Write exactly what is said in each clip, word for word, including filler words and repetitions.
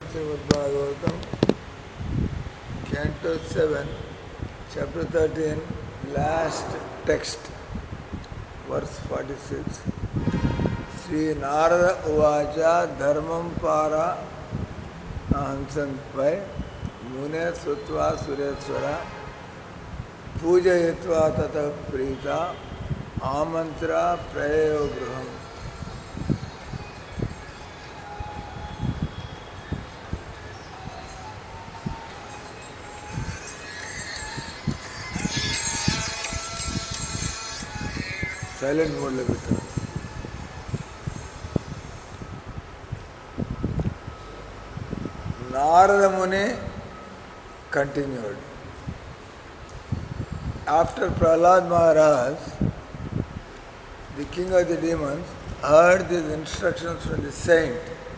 Srimad Bhagavatam, Canto seven, Chapter thirteen, last text, verse forty-six. Sri Narada Uvacha Dharmam Para Hansanpai Mune Sutva Sureswara Pujayatva Tata Prita Amantra Prayo Gruham. Silent mode le bitta. Narada Muni continued. After Prahlad Maharaj, the king of the demons, heard these instructions from the saint,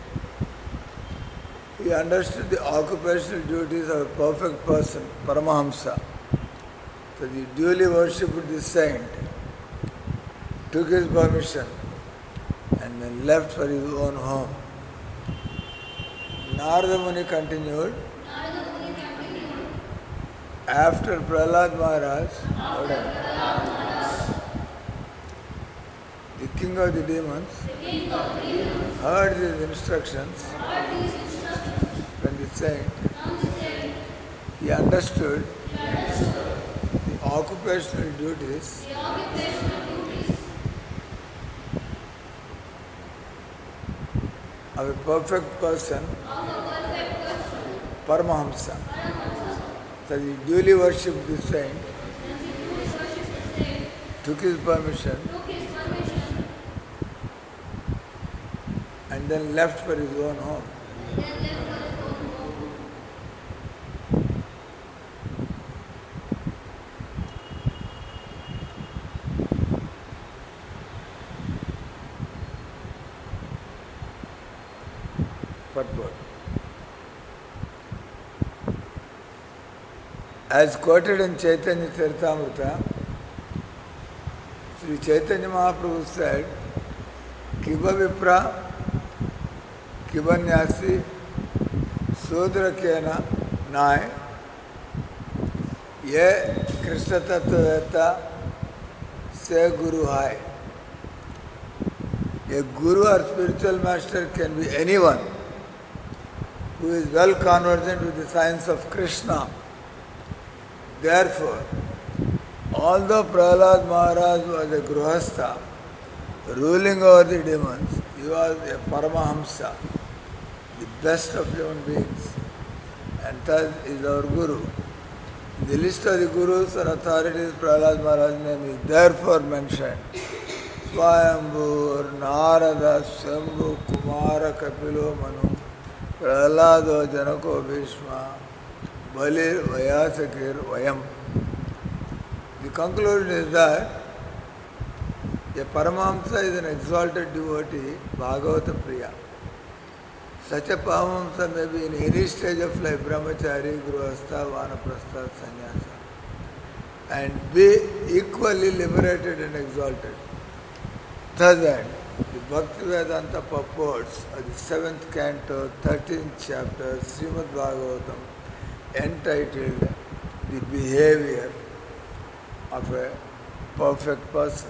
he understood the occupational duties of a perfect person, Paramahamsa. So he duly worshipped the saint, took his permission, and then left for his own home. Narada Muni continued. After Prahlad Maharaj, the king of the demons, heard these instructions from the saint, he understood the occupational duties of a perfect person, Paramahamsa. So he duly worshipped the saint, took his permission, and then left for his own home. Purport. As quoted in Chaitanya Charitamrita, Sri Chaitanya Mahaprabhu said, Kiba Vipra, Kibanyasi, Sudra Kena, Nai, Ye Krishna Tattvaveta, Se Guru Hai. A guru or spiritual master can be anyone who is well conversant with the science of Krishna. Therefore, although Prahlad Maharaj was a Gruhastha, ruling over the demons, he was a Paramahamsa, the best of human beings, and thus is our Guru. In the list of the Gurus or authorities, Prahlad Maharaj's name is therefore mentioned. Swayambhu, Narada, Shambhu, Kumara, Kapilo, Manu, Prahlado, Janako, Bhishma, Balir, Vyasakir, Vayam. The conclusion is that a Paramahamsa is an exalted devotee, Bhagavata Priya. Such a Paramahamsa may be in any stage of life, Brahmachari, Gruhastha, Vanaprastha, Sannyasa, and be equally liberated and exalted. Thus that the Bhaktivedanta purports of the seventh canto, thirteenth chapter, Srimad Bhagavatam, entitled The Behavior of a Perfect Person.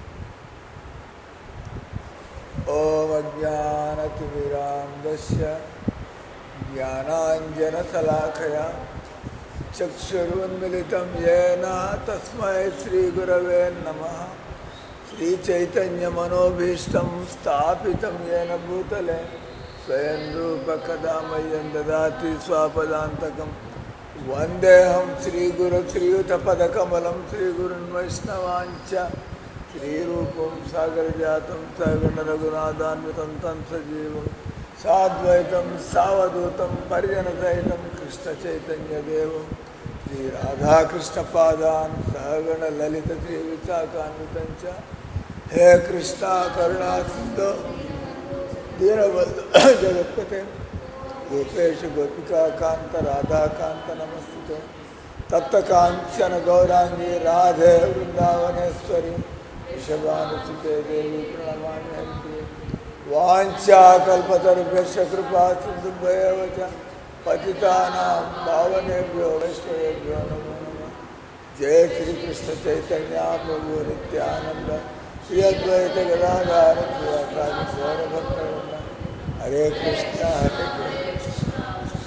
Om Ajnanatimirandasya Jnananjana Salakaya Chakshurunmilitam Yena Tasmai Sri Gurave Namaha Sri Chaitanya Manobhishtam Sthapitam Yena Bhutale Swayam Rupa Kadamayan Dadati Swapadantakam Vandeham Sri Guru Sri Utapadakamalam Sri Gurun Vaishnavaancha Sri Rupam Sagar Jatam Sagana Raghunathanvitam Tam Sajivam Sadvaitam Savadutam Paryanataitam Krishna Chaitanya Devam Sri Radha Krishna Padan Sagana Lalita Sri Visakanvitancha He Krishna Karuna Sindhu Dinabandhu Jagatpate Gopesha Gopika Kanta Radha Kanta Namastute Tapta Kanchana Gaurangi Radhe Vrindavaneshwari Vishabhanusute Devi Pranamani Haripriya वाञ्छाकल्पतरुभ्यश्च कृपा सिन्धुभ्येव च पतितानां पावनेभ्यो वैष्णवेभ्यो नमो नमः। जय श्री कृष्ण चैतन्य प्रभु नित्यानंद श्री अद्वैत गदाधर श्रीवासादि गौरभक्तवृंद। हरे कृष्णा हरे कृष्णा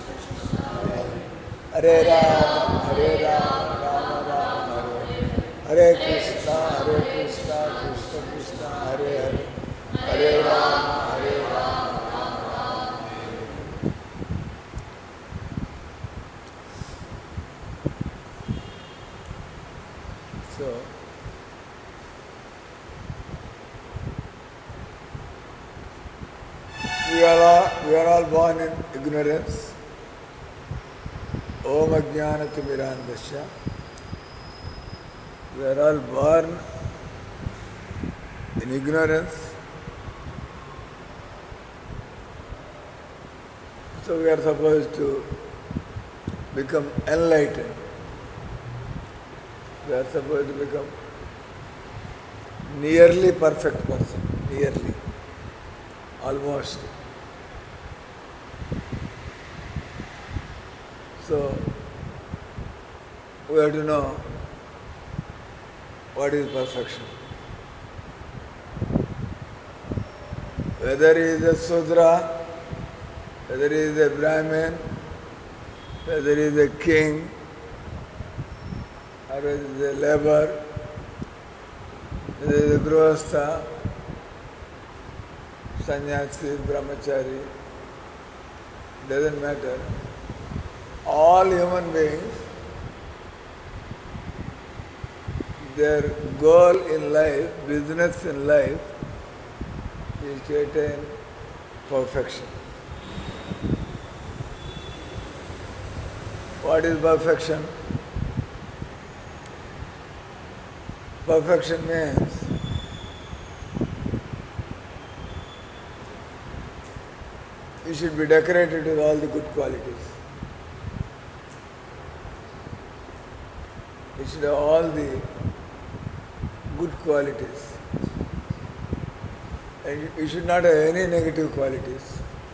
हरे राम हरे राम राम राम हरे हरे कृष्णा हरे कृष्णा कृष्ण कृष्णा हरे हरे हरे राम हरे Ram Ram Ram Hare Hare. So we are all, we are all born in ignorance. Om Ajnanatimirandasya. We are all born in ignorance. So we are supposed to become enlightened. We are supposed to become nearly perfect person. Nearly. Almost. So we have to know what is perfection. Whether he is a Sudra, whether he is a Brahmin, whether he is a king, or whether he is a labor, whether he is a Grihastha, sannyasi, brahmachari, doesn't matter. All human beings, their goal in life, business in life, is to attain perfection. What is perfection? Perfection means you should be decorated with all the good qualities. You should have all the good qualities. And you- you should not have any negative qualities.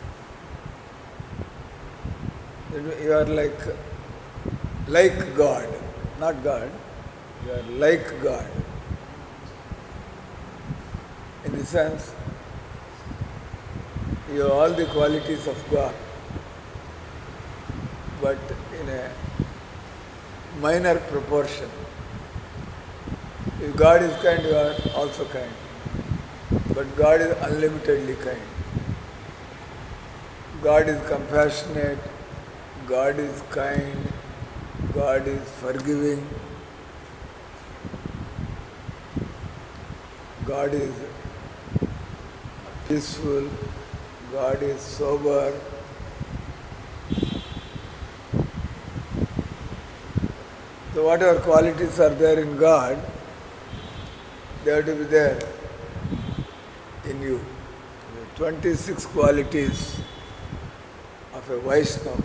You are like like God, not God. You are like God. In the sense, you have all the qualities of God, but in a minor proportion. If God is kind, you are also kind. But God is unlimitedly kind. God is compassionate. God is kind. God is forgiving. God is peaceful. God is sober. So whatever qualities are there in God, they have to be there in you. The twenty-six qualities of a Vaishnava.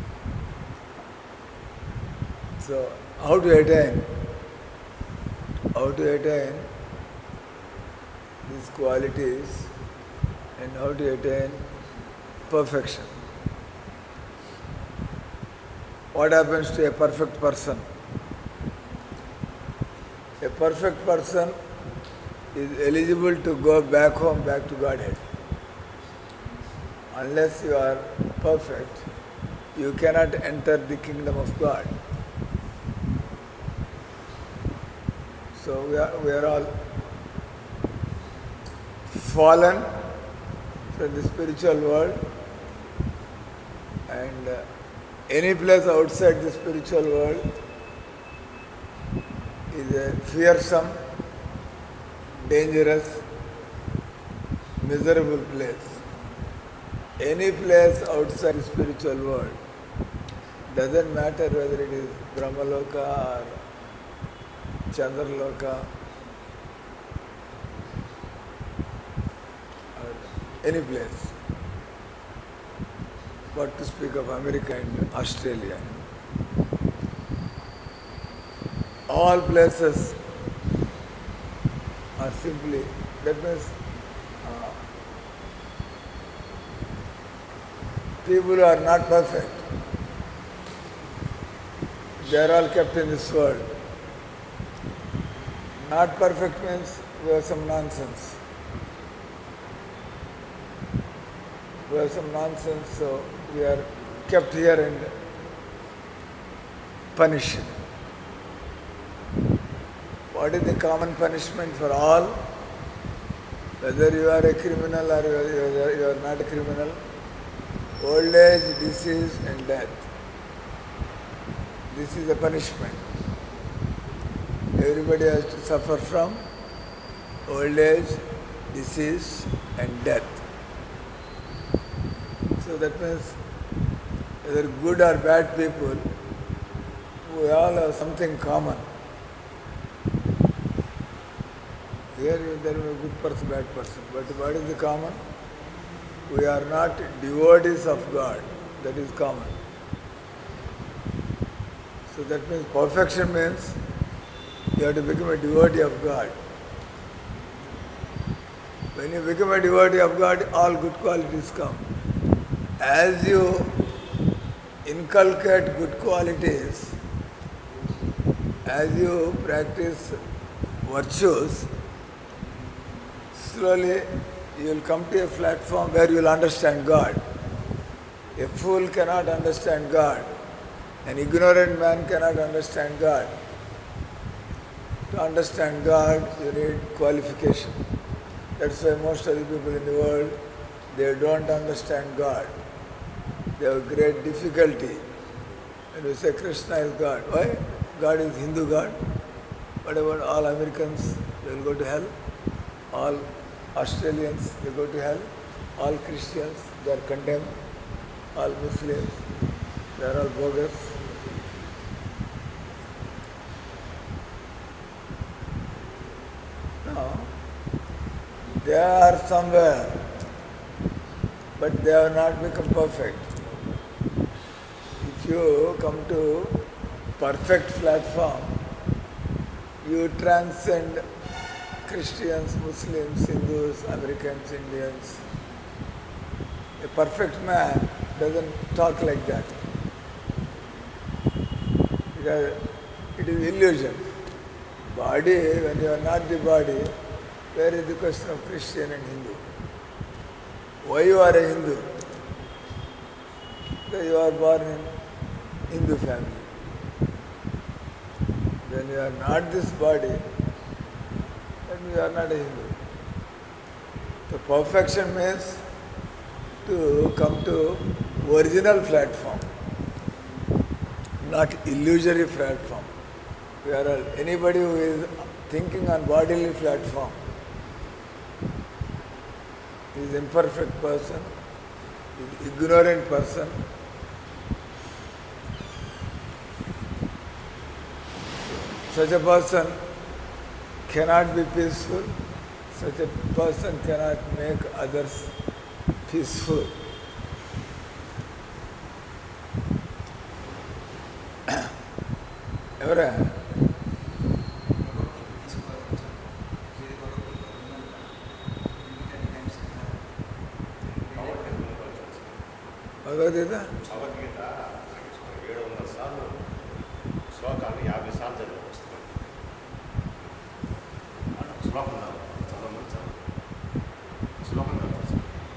So how to attain? How to attain these qualities and how to attain perfection? What happens to a perfect person? A perfect person is eligible to go back home, back to Godhead. Unless you are perfect, you cannot enter the kingdom of God. So we are, we are all fallen from the spiritual world, and uh, any place outside the spiritual world is a fearsome, dangerous, miserable place. Any place outside the spiritual world, doesn't matter whether it is Brahmaloka or Chandraloka or any place. What to speak of America and Australia. All places are simply, that means uh, people who are not perfect. They are all kept in this world. Not perfect means we have some nonsense. We have some nonsense, so we are kept here and punished. What is the common punishment for all? Whether you are a criminal or you are not a criminal, old age, disease and death. This is the punishment. Everybody has to suffer from old age, disease and death. So that means whether good or bad people, we all have something common. Here there is a good person, bad person. But what is the common? We are not devotees of God. That is common. So that means perfection means you have to become a devotee of God. When you become a devotee of God, all good qualities come. As you inculcate good qualities, as you practice virtues, slowly you will come to a platform where you will understand God. A fool cannot understand God. An ignorant man cannot understand God. To understand God, you need qualification. That's why most of the people in the world, they don't understand God. They have great difficulty. When we say Krishna is God, why? God is Hindu God. What about all Americans? They will go to hell. All Australians, they go to hell. All Christians, they are condemned. All Muslims, they are all bogus. No. They are somewhere, but they have not become perfect. If you come to perfect platform, you transcend Christians, Muslims, Hindus, Americans, Indians. A perfect man doesn't talk like that. Because it is illusion. Body, when you are not the body, where is the question of Christian and Hindu? Why you are a Hindu? Because you are born in Hindu family. When you are not this body, then you are not a Hindu. So perfection means to come to original platform, not illusory platform. We are all, anybody who is thinking on bodily platform is imperfect person, is ignorant person. Such a person cannot be peaceful. Such a person cannot make others peaceful. ఎవరా భగవద్గీత భగవద్గీత ఏడు వందల సార్లు శ్లోకాలు యాభై సార్లు చదివే పుస్తకం. శ్లోకం కాదు చదవమని చదువు శ్లోకం కాదు.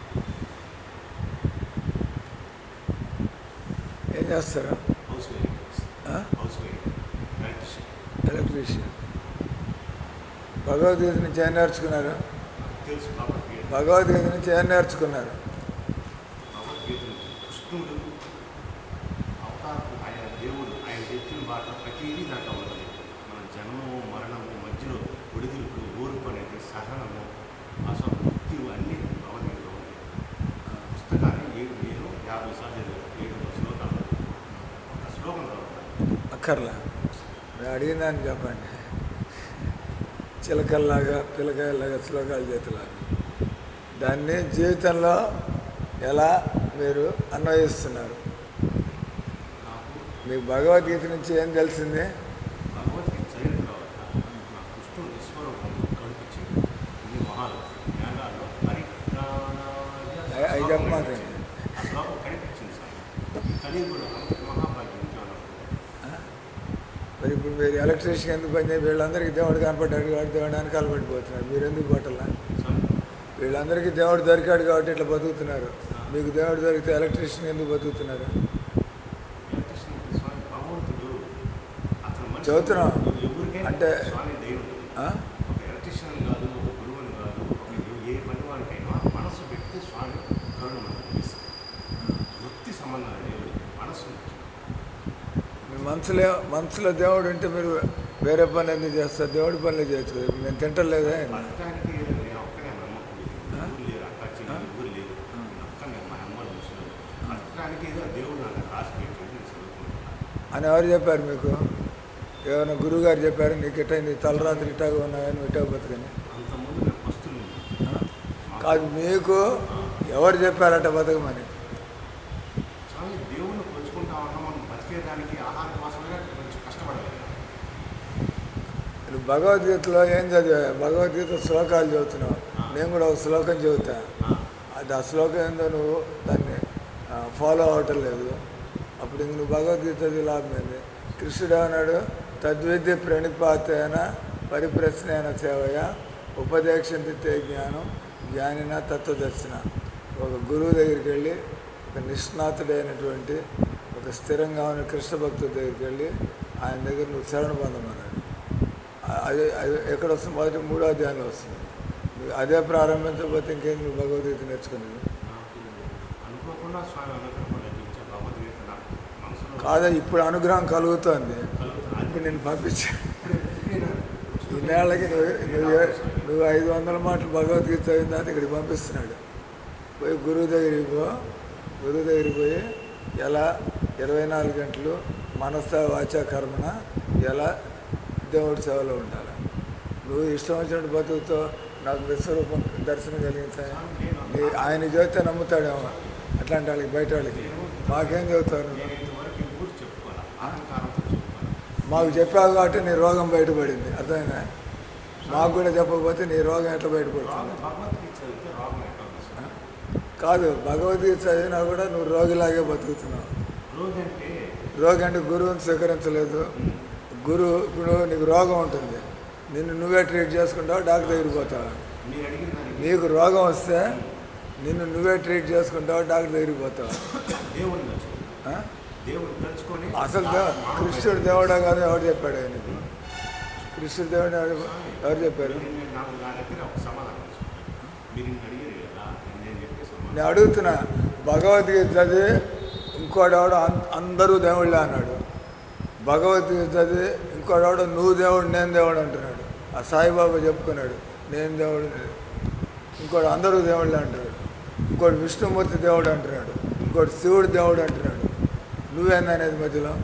ఏం చేస్తారు? Housewife housewife electrician electrician. Bhagavad Gita నుంచి ఏం నేర్చుకున్నారు? తెలుసు భగవద్గీత. భగవద్గీత నుంచి ఏం నేర్చుకున్నారు? భగవద్గీత నుంచి కృష్ణుడు అవతారం, ఆయన దేవుడు, ఆయన చెప్పిన మాట ప్రతిదీ దాంట్లో ఉన్నది. మన జన్మము మరణము మధ్యలో ఒడిదుడుకులు, ఓర్పు అనేది, సహనము, అసలు ముక్తి అన్నీ భగవద్గీతలో ఉంది. పుస్తకాన్ని ఏడు నేను యాభై సార్లు చదివాను. ఏడు వందల శ్లోకాలు. ఒక శ్లోకం చదువుతాను. అక్కర్లా, నేను అడిగిందని చెప్పండి. చిలకల్లాగా పిల్లకాయలాగా శ్లోకాలు చేతులాగా దాన్ని జీవితంలో ఎలా మీరు అన్వయిస్తున్నారు? నాకు మీకు భగవద్గీత నుంచి ఏం తెలిసింది? భగవద్గీత చదివిన తర్వాత నాకు కృష్ణుడు విశ్వరూపం కనిపించింది. ఇన్ని మొహాలు మేఘాల్లో పరిత్రాణాయ అవి చెప్పమాకండి. ఆ శ్లోకం కనిపించింది. బైబుల్ అంత మహాభాగ్యం ఇంకేమన్నా ఉందా? మరి ఇప్పుడు మీరు ఎలక్ట్రీషియన్ ఎందుకు పని చేసి వీళ్ళందరికీ దేవుడు కనపడ్డాడు కాబట్టి దేవుడు వెనకాల పడిపోతున్నారు. మీరు ఎందుకు పట్టలా? స్వామి, వీళ్ళందరికీ దేవుడు దొరికాడు కాబట్టి ఇట్లా బతుకుతున్నారు. మీకు దేవుడు దొరికితే ఎలక్ట్రీషియన్ ఎందుకు బతుకుతున్నారు? ఎలక్ట్రిషియన్ అంటే స్వామి భగవంతుడు అతను మనిషి చదువుతున్నాం ఎవరికైనా అంటే స్వామి దయ ఉంటుంది. ఆ? ఒక ఎలక్ట్రిషియన్ కాదు, ఒక గురువుని కాదు, ఒక ఏ- ఏ పని వాడికైనా మనసు పెడితే స్వామి కరుణ మనకు ఇస్తుంది. వృత్తి సంబంధం దేవుడికి మనసు ఉంది. మీ మనసులో మనసులో దేవుడు ఉంటే మీరు వేరే పని ఎందుకు చేస్తారు? దేవుడి పనులు చేయొచ్చు కదా. నేను తింటలేదా? బతకడానికి నేను ఒక్కనే మా అమ్మ ఊరు లేరు, అక్క చెల్లి ఊరు లేదు. నేను ఒక్కనే, మా అమ్మ ముసలి. బతకడానికి ఏదో దేవుడు నాకు రాసి పెట్టాడు, నేను చదువుకుంటున్నాను. అని ఎవరు చెప్పారు మీకు? ఏమైనా గురువు గారు చెప్పారు నీకు ఇట్ట నీ తలరాత్రి ఇట్టాగా ఉన్నాయని ఇట్టాగా బతుకని? అంతకుముందు నేను పస్తులు కాదు, మీకు ఎవరు చెప్పారట బతకమని? స్వామి దేవుణ్ణి కొలుచుకుంటా ఉన్నాం, మనం బతికేదానికి ఆహారం కోసమే కొంచెం కష్టపడాలి కదా. నువ్వు భగవద్గీతలో ఏం చదివా? భగవద్గీత శ్లోకాలు చదువుతున్నావు. నేను కూడా ఒక శ్లోకం చదువుతా. ఆ, అది ఆ శ్లోకం ఏందో నువ్వు దాన్ని ఫాలో అవటం లేదు. అప్పుడు ఇంక నువ్వు భగవద్గీత చదివి లాభం ఏంది? కృష్ణుడు అన్నాడు, తద్విద్య ప్రణిపాతైన పరిప్రశ్నైన సేవయ ఉపదేశంతి తే జ్ఞానం జ్ఞానిన తత్వదర్శన. ఒక గురువు దగ్గరికి వెళ్ళి, ఒక నిష్ణాతుడైనటువంటి ఒక స్థిరంగా ఉన్న కృష్ణ భక్తుడి దగ్గరికి వెళ్ళి ఆయన దగ్గర నువ్వు శరణ పొందమన్నాడు. అదే అది ఎక్కడ వస్తుంది? మొదటి మూడో అధ్యాయంలో వస్తుంది. నువ్వు అదే ప్రారంభించకపోతే ఇంకేం నువ్వు భగవద్గీత నేర్చుకునేది? నాకు అనుకోకుండా స్వామి అనుగ్రహం లభించే భగవద్గీత నాకు మనసులో కాదా? ఇప్పుడు అనుగ్రహం కలుగుతోంది. కలుగుతుంది. ఇప్పుడు నేను పంపించా నేను ఈ నెలకి నువ్వు నువ్వు నువ్వు ఐదు వందల మాటలు భగవద్గీత చదివిన తర్వాత ఇక్కడికి పంపిస్తున్నాడు. పోయి గురువు దగ్గరికి పో, గురువు దగ్గరికి పోయి ఎలా ఇరవై నాలుగు గంటలు మనస వాచ కర్మన ఎలా దేవుడి సేవలో ఉండాలి. నువ్వు ఇష్టం వచ్చినట్టు బతుకుతో నాకు విశ్వరూపం దర్శనం కలిగించాయి ఆయన చదివితే నమ్ముతాడేమో. అట్లాంటి వాళ్ళకి బయట వాళ్ళకి మాకేం చదువుతావు నువ్వు? నేను ఇంతవరకు ఎప్పుడు చెప్పుకోవాలి, అహంకారంతో చెప్పుకోవాలి. మాకు చెప్పావు కాబట్టి నీ రోగం బయటపడింది, అర్థమైనా? మాకు కూడా చెప్పకపోతే నీ రోగం ఎట్లా బయటపడుతుంది? రోగం భగవద్గీత చదివితే రోగం ఎట్లా ఉంది స్వామి? కాదు, భగవద్గీత చదివినా కూడా నువ్వు రోగిలాగే బతుకుతున్నావు. రోగి అంటే రోగి అంటే గురువుని స్వీకరించలేదు. గురువు ఇప్పుడు నీకు రోగం ఉంటుంది, నిన్ను నువ్వే ట్రీట్ చేసుకుంటావు, డాక్టర్ దగ్గరికి పోతావు. మీరు అడిగిన దానికి నీకు రోగం వస్తే నిన్ను నువ్వే ట్రీట్ చేసుకుంటావు, డాక్టర్ దగ్గరికి పోతావు. దేవుడిని తలుచుకోండి, ఆ? దేవుడిని తలుచుకొని అసలు దే- కృష్ణుడు దేవుడా కాదు ఎవరు చెప్పాడు నీకు? కృష్ణుడు దేవుడు ఎవరు ఎవరు చెప్పారు? మీరు నేను నాకు నా దగ్గర ఒక సమాధానం తీసుకుంటాను. మీరు ఇన్ని అడిగారు కదా, నేను చెప్పే సమాధానం నేను అడుగుతున్నా, భగవద్గీత చదివి ఇంకోడెవడో అం- అందరూ దేవుళ్ళే అన్నాడు. భగవద్గీత చదివి ఇంకోడెవడో నువ్వు దేవుడు నేను దేవుడు అంటున్నాడు. ఆ సాయిబాబా చెప్పుకున్నాడు నేను దేవుడు, ఇంకోటి అందరూ దేవుళ్ళే అంటున్నాడు. ఇంకోటి విష్ణుమూర్తి దేవుడు అంటున్నాడు, ఇంకోటి శివుడు దేవుడు అంటున్నాడు. నువ్వేందనేది మధ్యలో?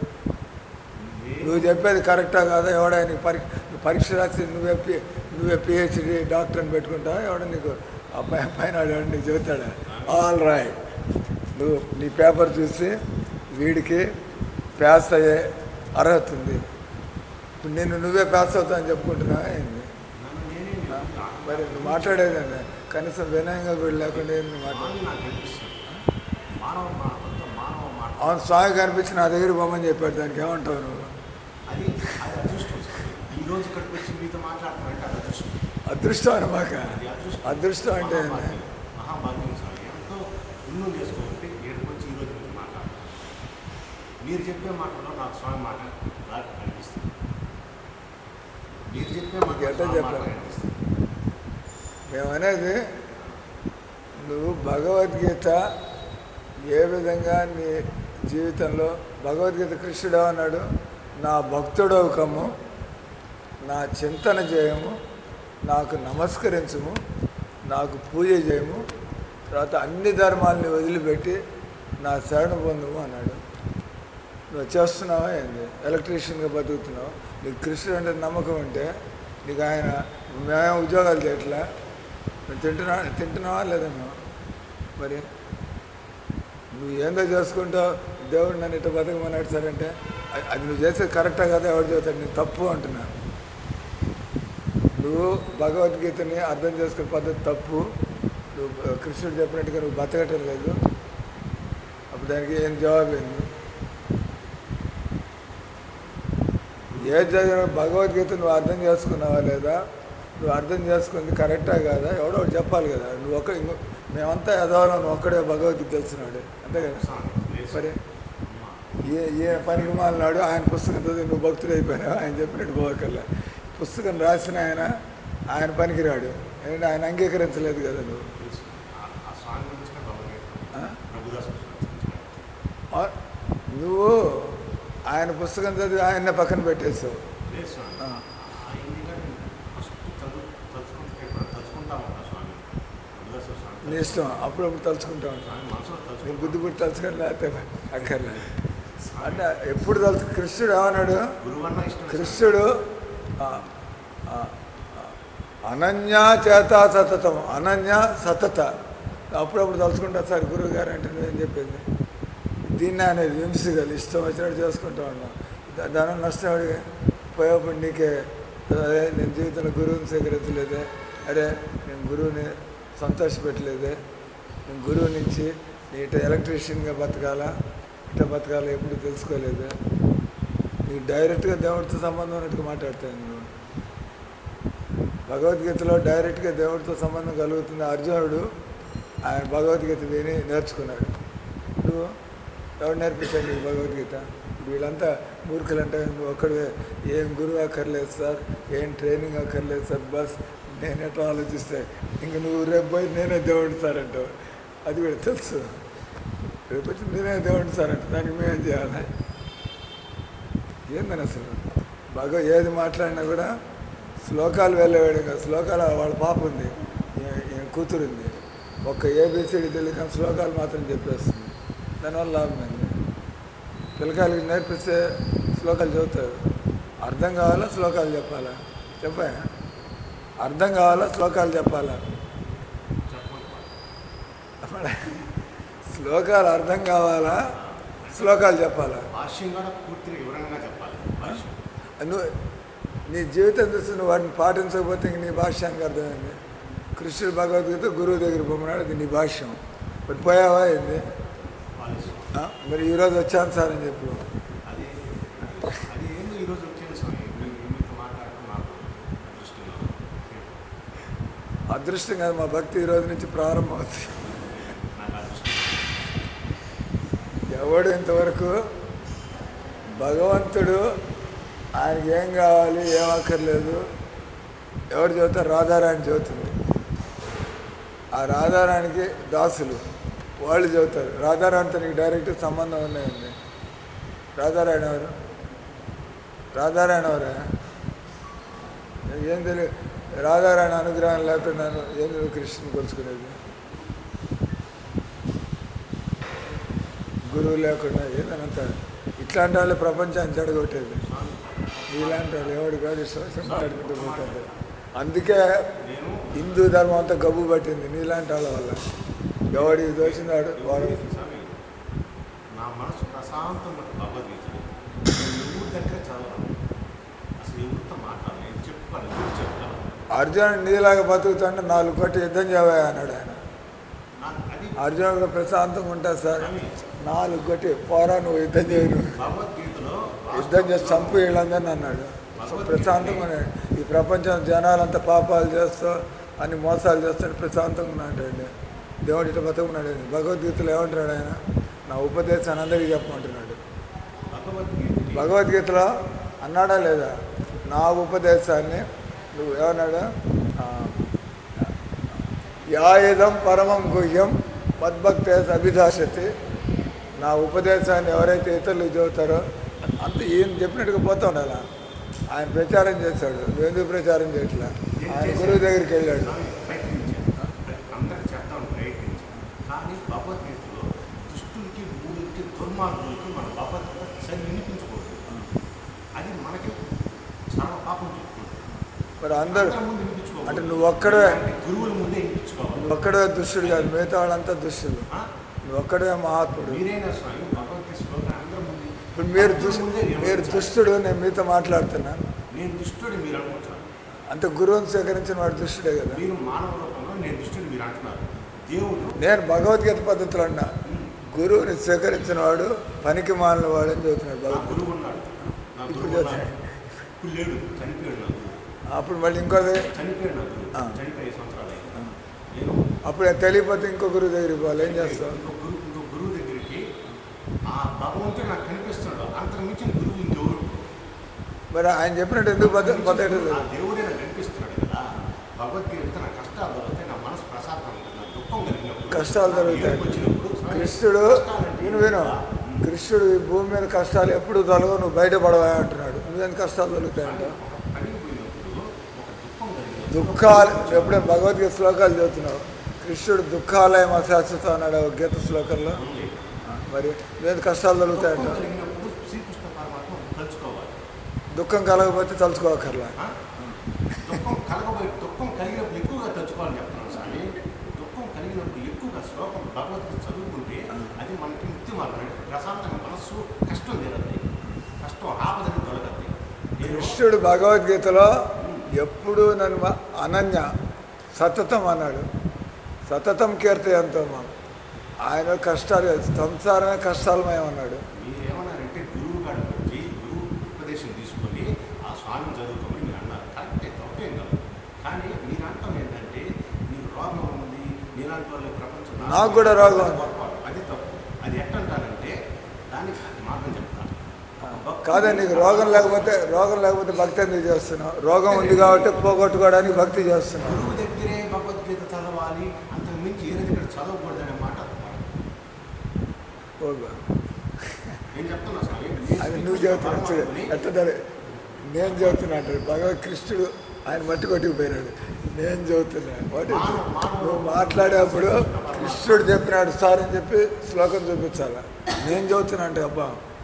నువ్వు చెప్పేది కరెక్టా కాదా? ఎవడా నీకు పరీక్ష పరీక్ష రాసి నువ్వే పి నువ్వే పిహెచ్డి డాక్టర్ని పెట్టుకుంటావా? ఎవడ నీకు ఆ పై పైన వాడు నీకు చెబుతాడా? ఆల్ రైట్, నువ్వు నీ పేపర్ చూసి వీడికి పాస్ అయ్యే అర్హత ఉంది, ఇప్పుడు నిన్ను నువ్వే పాస్ అవుతావని చెప్పుకుంటున్నావా ఏంది? నన్ను నేనే మరి నువ్వు మాట్లాడేదండి కనీసం వినయంగా కూడా లేకుండా ఏంది నువ్వు మాట్లాడు? స్వామి నాకు అనిపిస్తుంది, మానవ మా- అంత మానవ మాట అవును, స్వామి కనిపించి నా దగ్గర బొమ్మని చెప్పాడు, దానికి ఏమంటావు నువ్వు? అది అది అదృష్టం స్వామి. ఈ రోజు ఇక్కడికి వచ్చి మీతో మాట్లాడుతున్నారంటే అది అదృష్టం. అదృష్టం అనమాక. అది అదృష్టం. అదృష్టం అంటే ఏంది? మహాభాగ్యం. మహాభాగ్యం స్వామి. ఎంతో పుణ్యం చేసుకుంటే ఇక్కడికి వచ్చి ఈ రోజు మీరు మాట్లాడతారు. మీరు చెప్పే మాటలో నాకు స్వామి మాట నాకు అనిపిస్తుంది. మీరు చెప్పే మాట ఎట్లా స్వామి మాట చెప్పాలి? అనిపిస్తుంది. మేమనేది నువ్వు భగవద్గీత ఏ విధంగా నీ జీవితంలో భగవద్గీత కృష్ణుడు అన్నాడు, నా భక్తుడవు కమ్ము, నా చింతన చేయము, నాకు నమస్కరించము, నాకు పూజ చేయము, తర్వాత అన్ని ధర్మాలని వదిలిపెట్టి నా శరణ పొందుము అన్నాడు. నువ్వు చేస్తున్నావా ఏంది? ఎలక్ట్రీషియన్గా బతుకుతున్నావు. నీకు కృష్ణుడు అంటే నమ్మకం ఉంటే నీకు ఆయన మేము ఉద్యోగాలు చేయట్లా, నువ్వు తింటున్నా తింటున్నావా లేదన్నా? మరి నువ్వు ఏందో చేసుకుంటావు, దేవుడు నన్ను ఇట్లా బతకమన్నాడు సరే అంటే అ- అది నువ్వు చేసేది కరెక్టా కదా? ఎవరు చెబుతాడు నేను తప్పు అంటున్నా. నువ్వు భగవద్గీతని అర్థం చేసుకునే పద్ధతి తప్పు. నువ్వు కృష్ణుడు చెప్పినట్టుగా నువ్వు బతకటం లేదు. అప్పుడు దానికి ఏం జవాబు ఏంది? ఏ చదివిన భగవద్గీత నువ్వు అర్థం చేసుకున్నావా లేదా, నువ్వు అర్థం చేసుకుంది కరెక్టా కాదా, ఎవడో ఒకటి చెప్పాలి కదా. నువ్వు ఒక్క ఇంకో మేమంతా ఎదవాలో నువ్వు ఒక్కడే భగవద్గీత తెలిసినాడు అంతే కదా. మరి ఏ ఏ పనికి మాలినాడు ఆయన పుస్తకం చదివి నువ్వు భక్తుడు అయిపోయినావు, ఆయన చెప్పినట్టు పోకల్లా. పుస్తకం రాసిన ఆయన ఆయన పనికిరాడు, ఎందుకంటే ఆయన అంగీకరించలేదు కదా నువ్వు. నువ్వు ఆయన పుస్తకం చదివి ఆయన్నే పక్కన పెట్టేసావు. నీ ఇష్టం, అప్పుడప్పుడు తలుచుకుంటా ఉంటాను. నీ బుద్ధి బుద్ధి తలుచుకొని లేకపోతే అక్కర్లేదు అంటే ఎప్పుడు తలుచు. కృష్ణుడు ఏమన్నాడు, కృష్ణుడు అనన్య చేత సతతం, అనన్య సతత. అప్పుడప్పుడు తలుచుకుంటా సార్ గురువు గారు అంటే నువ్వేం చెప్పేది. దీన్ని అనేది వింసిగలు ఇష్టం వచ్చినట్టు చేసుకుంటా ఉన్నాం. దాని నష్టం అడిగే పోయేప్పుడు నీకే అదే నేను జీవితంలో గురువుని స్వీకరించలేదే, అరే నేను గురువుని సంతోషపెట్టలేదే, నేను గురువు నుంచి నీ ఇట ఎలక్ట్రీషియన్గా బతకాలా ఇట బతకాలా ఎప్పుడు తెలుసుకోలేదు. నీకు డైరెక్ట్గా దేవుడితో సంబంధం ఉన్నట్టుగా మాట్లాడతాను. నువ్వు భగవద్గీతలో డైరెక్ట్గా దేవుడితో సంబంధం కలుగుతుంది. అర్జునుడు ఆయన భగవద్గీత విని నేర్చుకున్నాడు. నువ్వు ఎవరు నేర్పించాడు నీకు భగవద్గీత? వీళ్ళంతా మూర్ఖులు అంటే నువ్వు ఒక్కడే ఏం గురువు అక్కర్లేదు సార్, ఏం ట్రైనింగ్ అక్కర్లేదు సార్, బస్ నేను ఎట్లా ఆలోచిస్తే ఇంక నువ్వు రేపు పోయి నేనే దేవుడు సార్ అంటావు. అది కూడా తెలుసు. రేపు వచ్చి నేనే దేవుడు సార్ అంటే దానికి మేమేం చేయాలి? ఏందని అసలు బాగా ఏది మాట్లాడినా కూడా శ్లోకాలు వెళ్ళేవాడు కదా. శ్లోకాలు వాళ్ళ పాప ఉంది, కూతురుంది, ఒక్క ఏబిసిడి తెలియక శ్లోకాలు మాత్రం చెప్పేస్తుంది. దానివల్ల లాభం ఏంది? పిల్లకాయలకి నేర్పిస్తే శ్లోకాలు చదువుతారు. అర్థం కావాలా శ్లోకాలు చెప్పాలా? చెప్పా అర్థం కావాలా శ్లోకాలు చెప్పాలా? శ్లోకాలు అర్థం కావాలా శ్లోకాలు చెప్పాలా? నువ్వు నీ జీవితం చూసి నువ్వు వాటిని పాటించకపోతే ఇంక నీ భాష్యానికి అర్థమైంది. కృష్ణుడు భగవద్గీత గురువు దగ్గర పొమ్మన్నాడు, అది నీ భాష్యం. మరి పోయావా ఏంది? మరి ఈరోజు వచ్చాను సార్ అని చెప్పు. అదృష్టం కాదు, మా భక్తి ఈరోజు నుంచి ప్రారంభం అవుతుంది. ఎవడు ఇంతవరకు భగవంతుడు ఆయనకి ఏం కావాలి ఏం అక్కర్లేదు ఎవరు చదువుతారు? రాధారాణి చదువుతుంది. ఆ రాధారాణికి దాసులు వాళ్ళు చదువుతారు. రాధారాణితో నీకు డైరెక్ట్ సంబంధం ఉన్నాయండి. రాధారాణి ఎవరు? రాధారాణి ఎవరా? ఏం తెలియదు. రాధారాణి అనుగ్రహం లేకుండా ఏం తెలియదు కృష్ణుని కొలుచుకునేది. గురువు లేకుండా ఏదనంత ఇట్లాంటి వాళ్ళు ప్రపంచాన్ని చెడగొట్టేది. ఇలాంటి వాళ్ళు ఎవడు కాదు ఇష్టం మాట్లాడుకుంటూ పోతుంది. అందుకే హిందూ ధర్మం అంతా గబ్బు పట్టింది నీలాంటి వాళ్ళ వల్ల. ఎవడి దోషినాడు వాడు. నా మనసు ప్రశాంతంగా భగవద్గీత ఎవరి దగ్గర చదవాలి, అసలు ఎవరితో మాట్లాడాలి, నేను చెప్పుకోవాలి, ఎవరు చెప్తాను. అర్జునుడు నీలాగా బతుకుతుంటే నాలుగు కోట్లు యుద్ధం చేయవా అన్నాడు ఆయన. అర్జునుడు ప్రశాంతంగా ఉంటుంది సార్, నాలుగు కోటి పోరా నువ్వు యుద్ధం చేయను, యుద్ధం చేసి చంపు వీళ్ళందరినీ అన్నాడు. ప్రశాంతంగా ఉన్నాడు. ఈ ప్రపంచం జనాలంతా పాపాలు చేస్తూ అన్ని మోసాలు చేస్తాడు, ప్రశాంతంగా ఉన్నాడండి. దేవుడు ఇట్లా బతుకున్నాడు. భగవద్గీతలో ఏమంటున్నాడు ఆయన? నా ఉపదేశాన్ని అందరికీ చెప్పమంటున్నాడు. భగవద్గీతలో అన్నాడా లేదా? నా ఉపదేశాన్ని నువ్వు ఏమన్నాడు? యాయుధం పరమం గుహ్యం మద్భక్తే అభిధాషతి. నా ఉపదేశాన్ని ఎవరైతే ఇతరులకు చదువుతారో అంత ఈయన చెప్పినట్టుగా పోతా ఉండాలి. ఆయన ప్రచారం చేశాడు, నువ్వు ఎందుకు ప్రచారం చేయట్లా? ఆయన గురువు దగ్గరికి వెళ్ళాడు. కానీ భగవద్గీతలో దుష్టులకి మూడుకి దుర్మార్గులకి మన భగవద్గీత సరి వినిపించుకోవచ్చు. అది మనకి చాలా పాపం చెప్పుకుంటుంది. మరి అందరూ అంటే నువ్వు ఒక్కడే గురువుల ముందే వినిపించుకోవాలి. నువ్వు ఒక్కడే దుష్టుడు కాదు, మిగతా వాళ్ళంతా దుష్టులు. నువ్వు ఒక్కడే మహాత్ముడు. మీరైనా స్వామి భగవద్గీత శ్లోకం అందరి ముందు. ఇప్పుడు మీరు దుష్టు మీరు దుష్టుడు, నేను మీతో మాట్లాడుతున్నాను. నేను దుష్టుడు మీరు అనుకుంటున్నారు. అంటే గురువుని స్వీకరించిన వాడు దుష్టుడే కదా. మీరు మానవ రూపంలో నేను దుష్టుడు మీరు అంటున్నారు. దేవుడు నేను భగవద్గీత పద్ధతులు అన్నా, గురువుని స్వీకరించిన వాడు పనికి మాలిన వాడు అని చెబుతున్నాడు. గురువు ఉన్నాడు, ఇప్పుడు ఇప్పుడు లేడు, చనిపోయాడు నా గురువు. అప్పుడు మళ్ళీ ఇంకోది చనిపోయాడు నా గురువు, ఆ. చనిపోయి ఐదు సంవత్సరాలు అయింది. నేను అప్పుడు అది తెలియకపోతే ఇంకో గురువు దగ్గరికి పోవాలి, ఏం చేస్తావు? ఇంకో గురువు ఇంకో గురువు దగ్గరికి ఆ భగవంతుడు నాకు కనిపిస్తున్నాడు, అంతకు మించిన గురువు ఇంకెవరు? మరి ఆయన చెప్పినట్టు ఎందుకు పద్ధ పద్ధతి ఆ దేవుడే నాకు కనిపిస్తున్నాడు కదా. భగవద్గీత నా కష్టాలు దొరికితే నా మనసు ప్రశాంతం ఉంటుంది, నా దుఃఖం కలిగినప్పుడు, కష్టాలు దొరుకుతాయి. ఏడుపు వచ్చినప్పుడు కృష్ణుడు విను విను కృష్ణుడు ఈ భూమి మీద కష్టాలు ఎప్పుడు తొలగవు, నువ్వు బయటపడవా అంటున్నాడు. నువ్వేం కష్టాలు దొరుకుతాయంట? కలిగిపోయినప్పుడు ఒక దుఃఖం కలిగినప్పుడు దుఃఖాలు ఎప్పుడే భగవద్గీత శ్లోకాలు చదువుతున్నావు. కృష్ణుడు దుఃఖాలయం అశాశ్వతం అన్నాడు ఒక గీత శ్లోకంలో. ఉంది. ఆ, మరి నువ్వేం కష్టాలు దుఃఖం దొరుకుతాయంట? కలిగినప్పుడు శ్రీకృష్ణ పరమాత్మ తలుచుకోవాలి. దుఃఖం కలగకపోతే తలుచుకోకర్లా. ఆ? దుఃఖం కలగబోయే దుఃఖం కలిగినప్పుడు ఎక్కువగా తలుచుకోవాలని చెప్తున్నాను స్వామి. దుఃఖం కలిగినప్పుడు ఎక్కువగా శ్లోకం భగవద్గీత చదువుకుంటే అది మనకి ముక్తి మార్గం. ప్రశాంతంగా మనస్సు కష్టం తీరద్ది, కష్టం ఆపదని తొలగద్ది. నేను కృష్ణుడు భగవద్గీతలో ఎప్పుడు నన్ను మ- అనన్య సతతం అన్నాడు. సతతం కీర్తి ఎంతో మా ఆయన కష్టాలు సంసారమే కష్టాలమయం అన్నాడు. మీరేమన్నారంటే గురువు కాడికి వచ్చి గురువు ఉపదేశం తీసుకొని ఆ స్వామిని చదువుకోమని మీరు అన్నారు. కరెక్టే, తప్పేం కాదు. కానీ మీరు అంటాం ఏంటంటే మీరు రోగం ఉంది, మీలాంటి వాళ్ళ ప్రపంచం నాకు కూడా రోగం ఉంది. పొరపాటు. అది తప్పు. అది ఎట్టంటారంటే దానికి మార్గం చెప్తాను. కాదా నీకు రోగం లేకపోతే రోగం లేకపోతే భక్తి ఎందుకు చేస్తున్నావు? రోగం ఉంది కాబట్టి పోగొట్టుకోవడానికి భక్తి చేస్తున్నావు. గురువు దగ్గరే భగవద్గీత చదవాలి, అంతకు మించి ఏ దగ్గర చదవకూడదనే మాట ఓకే. నేను చెప్తున్నా స్వామి. అది నువ్వు చెబుతున్నావు చూడు ఎట్లా నేను చెబుతున్నా అంటాడు. భగవద్ కృష్ణుడు ఆయన మట్టి కొట్టుకుపోయినాడు. నేను చెబుతున్నాను వాటి నువ్వు మాట్లాడేప్పుడు కృష్ణుడు చెప్పినాడు సార్ అని చెప్పి శ్లోకం చూపించాలా. నేను చెబుతున్నా అంటే అబ్బా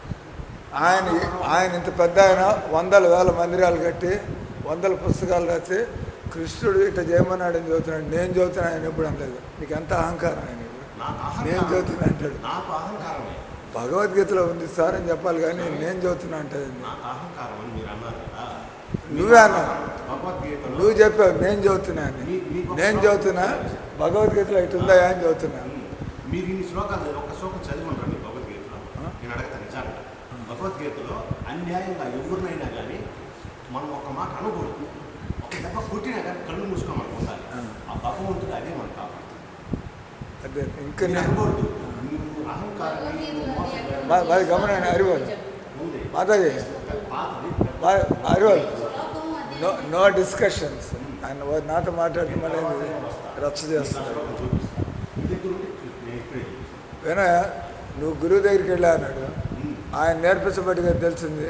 ఆయన ఆయన ఇంత పెద్ద ఆయన వందల వేల మందిరాలు కట్టి వందల పుస్తకాలు రాసి కృష్ణుడు ఇట్లా చేయమన్నాడని చదువుతున్నాడు. నేను చదువుతున్నా ఆయన ఎప్పుడు అనలేదు. నీకు ఎంత అహంకారం ఆయన నాకు నేను అహంకారం చదువుతున్నా అంటాడు. నాకు అహంకారమే. భగవద్గీతలో ఉంది సార్ అని చెప్పాలి కానీ నేను చదువుతున్నా అంటది. నాకు అహంకారం అని మీరు అన్నారు కదా. నువ్వే అన్నావు, భగవద్గీతలో నువ్వు చెప్పావు నేను చదువుతున్నా అని. మీ- మీకు ఒక నేను శ్లోకం చదువుతున్నా తెలుసు. భగవద్గీతలో ఇటు ఉందా అని చదువుతున్నా. మీరు ఇన్ని శ్లోకాలు చదివి ఒక శ్లోకం చదివి ఉంటారు మీ భగవద్గీతలో. ఆ? నేను అడగతాను నిజంగా. భగవద్గీతలో అన్యాయంగా ఎవరినైనా కానీ మనం ఒక మాట అనకూడదు. ఒక దెబ్బ కొట్టినా కానీ కళ్ళు మూసుకొని మనం ఉండాలి. ఆ. ఆ భగవంతుడు అదే మనం కాపాడుతుంది. అదే ఇంకా మీరు నేను అనకూడదు నువ్వు అహంకారం మా- మాది గమనండి హరివారు ఉంది. మాతాజీ పాతది మా హరివారు నో నో డిస్కషన్స్. ఆయన వా- నాతో మాట్లాడితే మళ్ళీ రచ్చ చేస్తున్నాడు. శ్లోకం చూపిస్తాను. మీ దగ్గర ఉంటే నేను ఇప్పుడే చూపిస్తాను. వినయ నువ్వు గురువు దగ్గరికి వెళ్ళా అన్నాడు. ఆయన నేర్పించబడిగా తెలిసింది.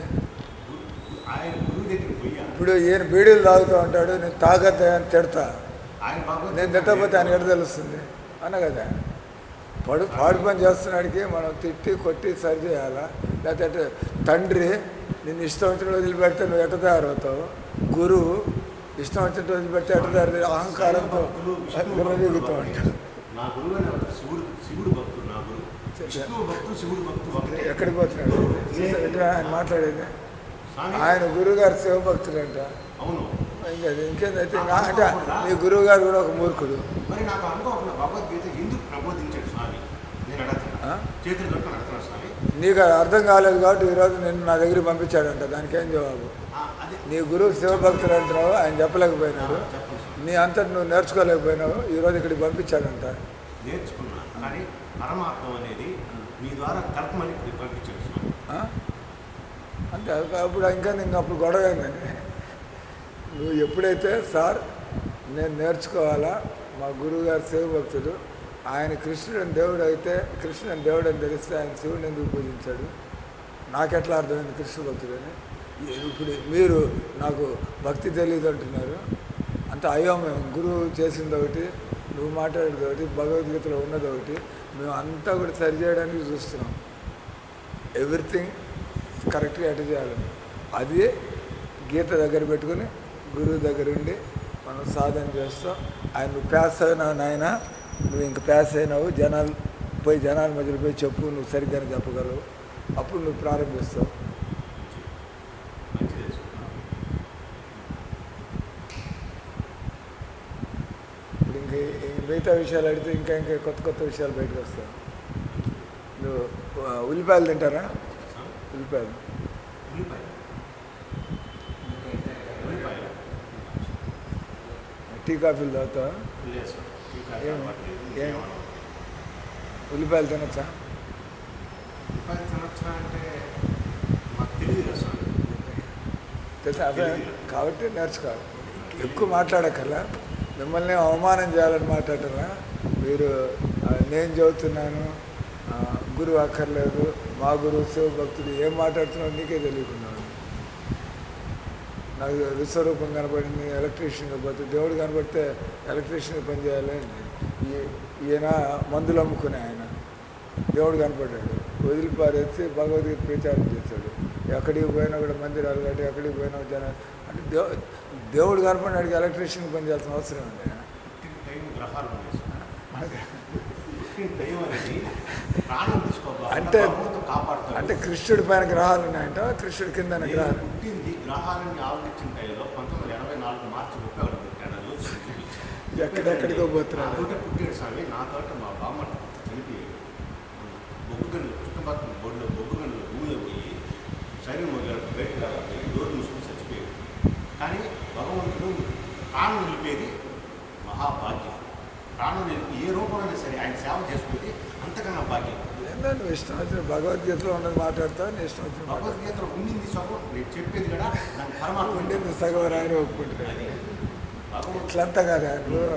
ఆయన గురువు దగ్గరికి పోయా ఇప్పుడు ఈయన బీడీలు తాగుతూ ఉంటాడు, నేను తాగద్దా అని తిడతా. ఆయన భగవద్గీత నేను తిట్టకపోతే ఆయన ఎడ తెలుస్తుంది అన్న కదా. పడు పాడు పని చేస్తున్నాడికి మనం తిట్టి కొట్టి సరి చేయాలా? లేకపోతే తండ్రి నిన్ను ఇష్టం వచ్చినట్టు వదిలిపెడితే నువ్వు ఎట్ట తయారవుతావు? గురువు ఇష్టం వచ్చినట్టు వదిలిపెడితే ఎట్ట తయారు? అహంకారంతో విరవీగుతూ ఉంటాడు. నా గురువు అని ఒక శివుడు శివుడు భక్తుడు. నా గురువు విష్ణువు భక్తుడు, శివుడు భక్తుడు ఒకటే. ఎక్కడికి పోతున్నాడు ఎక్కడ ఆయన మాట్లాడేది? స్వామి, ఆయన గురువు గారు శివభక్తుడు అంట. అవును. ఇంకా ఇంకేందైతే ఇంకా అంటే నీ గురువు గారు కూడా ఒక మూర్ఖుడు. మరి నాకు అనుకోకుండా భగవద్గీత ఎందుకు ప్రబోధించాడు స్వామి? నేను అడగతాను, ఆ? చేతులు కట్టుకొని అడుగుతున్నాను స్వామి. నీకు అది అర్థం కాలేదు కాబట్టి ఈరోజు నిన్ను నా దగ్గరికి పంపించాడంట. దానికేం జవాబు? ఆ, అదే నీ గురువు శివభక్తుడు అంటున్నావు, ఆయన చెప్పలేకపోయినాడు. చెప్పండి స్వామి. నీ అంతటి నువ్వు నేర్చుకోలేకపోయినావు, ఈరోజు ఇక్కడికి పంపించాడంట. నేర్చుకున్నా కానీ పరమాత్మ అనేది మీ ద్వారా కల్పమని ఇప్పుడు పంపించాడు స్వామి. ఆ? అంతే అప్పుడు ఇంకా ఇంకా అప్పుడు గొడవ అయిందండి. నువ్వు ఎప్పుడైతే సార్ నేను నేర్చుకోవాలా, మా గురువు గారు శివభక్తుడు, ఆయన కృష్ణుడు దేవుడు అయితే కృష్ణుడు దేవుడు అని తెలిస్తే ఆయన శివుడిని ఎందుకు పూజించాడు? నాకెట్లా అర్థమైంది కృష్ణ భక్తుడని? ఇప్పుడు మీరు నాకు భక్తి తెలియదు అంటున్నారు. అంత అయోమయం. గురువు చేసింది ఒకటి, నువ్వు మాట్లాడేది ఒకటి, భగవద్గీతలో ఉన్నది ఒకటి. మేము అంతా కూడా సరి చేయడానికి చూస్తున్నాం. ఎవ్రీథింగ్ కరెక్ట్గా ఎట చేయాలని అది గీత దగ్గర పెట్టుకుని గురువు దగ్గర ఉండి మనం సాధన చేస్తాం. ఆయన నువ్వు ప్యాస్ అయినావు నాయన, నువ్వు ఇంక ప్యాస్ అయినావు, జనాలు పోయి జనాల మధ్యలో పోయి చెప్పు, నువ్వు సరిగ్గానే చెప్పగలవు. అప్పుడు నువ్వు ప్రారంభిస్తావు. మంచిది తెలుసుకున్నాను. ఇప్పుడు ఇంక ఇంక మిగతా విషయాలు అడిగితే ఇంకా ఇంకా కొత్త కొత్త విషయాలు బయటకు వస్తాయి. నువ్వు ఆ, ఉల్లిపాయలు తింటారా? స్వామి, ఉల్లిపాయలు ఉల్లిపాయ టీ కాఫీలు తాగుతావా? లేదు సార్, టీ కాఫీ ఏమి అలవాటు లేదు. ఏం ఇంకేమన్నా ఉల్లిపాయలు తినచ్చా? ఉల్లిపాయలు తినొచ్చా అంటే మాకు తెలియదు కదా సార్. తెలుసా? అదే తెలియదు. కాబట్టి నేర్చుకోవాలి. ఎక్కువ మాట్లాడక్కర్లా, మిమ్మల్ని అవమానం చేయాలని మాట్లాడటంలా. మీరు ఆ, నేను చెబుతున్నాను, ఆ, గురువు అక్కర్లేదు, మా గురువు శివ భక్తుడు, ఏం మాట్లాడుతున్నావు నీకే తెలియకుండా ఉంది. నాకు విశ్వరూపం కనబడింది, ఎలక్ట్రీషియన్గా పోతే దేవుడు కనబడితే ఎలక్ట్రీషియన్గా పనిచేయాలి. ఈ- ఈయన మందులు అమ్ముకునే ఆయన దేవుడు కనపడ్డాడు, వదిలిపారేసి భగవద్గీత ప్రచారం చేశాడు. ఎక్కడికి పోయినా కూడా మందిరాలు కట్టి ఎక్కడికి పోయినా జనాలు అంటే దేవు దేవుడు కనపడినాడికి ఎలక్ట్రీషియన్ పని చేయాల్సిన అవసరం ఉంది. పుట్టిన టైం గ్రహాలు ఉన్నాయి సార్. మనకి పుట్టిన టైం అనేది ప్రాణం తీసుకోబోకుండా అంటే భగవంతుడు కాపాడుతాడు. అంటే కృష్ణుడి పైన గ్రహాలు ఉన్నాయంట, కృష్ణుడి కింద నేను గ్రహాలు. పుట్టింది గ్రహాలని ఆలోచించిన టైంలో పంతొమ్మిది వందల ఎనభై నాలుగు మార్చి ముప్పై ఒకటి పుట్టాడు. అది వచ్చి చూపించాను. ఎక్కడెక్కడికో పోతున్నాడు. నాతోటే పుట్టాడు స్వామి, నాతోట మా బామ్మ చనిపోయాడు. బొగ్గు గనులు కృష్ణపట్నం బోర్డులో బొగ్గు గనులు భూమిలో పోయి శరీరం మొదలు బయటకు రావాలి, డోర్ మూసుకుని చచ్చిపోయాడు. కానీ భగవంతుడు ప్రాణం నిలిపేది మహాభాగ్యం. ప్రాణం నిలిపి ఏ రూపమైనా సరే ఆయన సేవ చేసుకుంటే అంతకన్నా భాగ్యం. ఏందో నువ్వు ఇష్టం వచ్చిన భగవద్గీతలో ఉన్నది మాట్లాడతావు, నీ ఇష్టం వచ్చిన మాట్లాడతావు. భగవద్గీతలో ఉండింది సగం, నేను చెప్పేది కూడా దాని పరమాత్మ ఉండింది సగం రాయని ఒప్పుకుంటుంది. అది భగవంతుడు. ఇట్లంతా కదా నువ్వు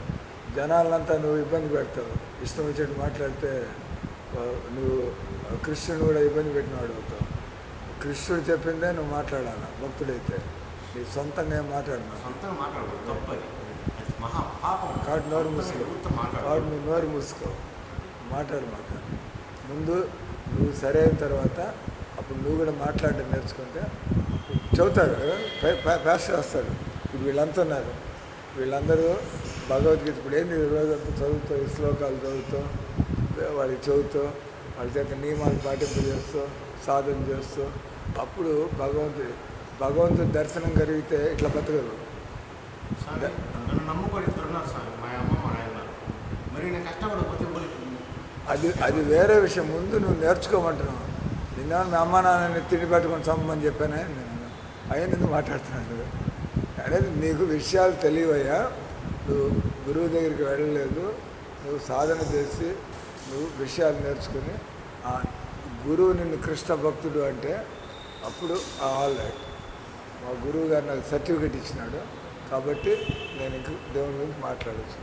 జనాలంతా నువ్వు ఇబ్బంది పెడతావు, ఇష్టం వచ్చేట్టు మాట్లాడితే ఆ, నువ్వు కృష్ణుడు కూడా ఇబ్బంది పెట్టినవాడు అవుతావు. కృష్ణుడు చెప్పిందే నువ్వు మాట్లాడాలి. భక్తుడైతే నీ సొంతంగా ఏం మాట్లాడినా సొంతంగా మాట్లాడకూడదు, తప్పది. అది మహా పాపం. కాబట్టి నోరు మూసుకో, ఎవరితో మాట్లాడాలి? కాబట్టి నువ్వు నోరు మూసుకో, మాట్లాడు మాట. ముందు నువ్వు సరైన తర్వాత అప్పుడు నువ్వు కూడా మాట్లాడడం నేర్చుకుంటే చెబుతారు, ప్యాస్టర్ వస్తాడు. ఇప్పుడు వీళ్ళంతా ఉన్నారు, వీళ్ళందరూ భగవద్గీత ఇప్పుడు ఏంది రోజంతా చదువుతూ, ఈ శ్లోకాలు చదువుతూ, వాడికి చెబుతూ, వాళ్ళ చేత నియమాలు పాటింపు చేస్తూ, సాధన చేస్తూ, అప్పుడు భగవంతుడి భగవంతుడి దర్శనం కలిగితే ఇట్లా బతకరు. స్వామి, నన్ను నమ్ముకొని ఇద్దరు ఉన్నారు స్వామి, మా అమ్మ మా నాయన. మరి నేను కష్టపడకపోతే ఎవరికి? అది అది వేరే విషయం. ముందు నువ్వు నేర్చుకోమంటున్నావు. నిన్న మీ అమ్మ నాన్నని తిండి పెట్టుకొని చమ్మని చెప్పానే నేను, అయిన ఎందుకు మాట్లాడుతున్నాను అనేది. నీకు విషయాలు తెలియవయ్యా, నువ్వు గురువు దగ్గరికి వెళ్ళలేదు, నువ్వు సాధన చేసి నువ్వు విషయాలు నేర్చుకుని ఆ గురువు నిన్ను కృష్ణ భక్తుడు అంటే అప్పుడు ఆల్ రైట్, మా గురువు గారు నాకు సర్టిఫికెట్ ఇచ్చినాడు కాబట్టి నేను ఇంక దేవుని గురించి మాట్లాడచ్చు.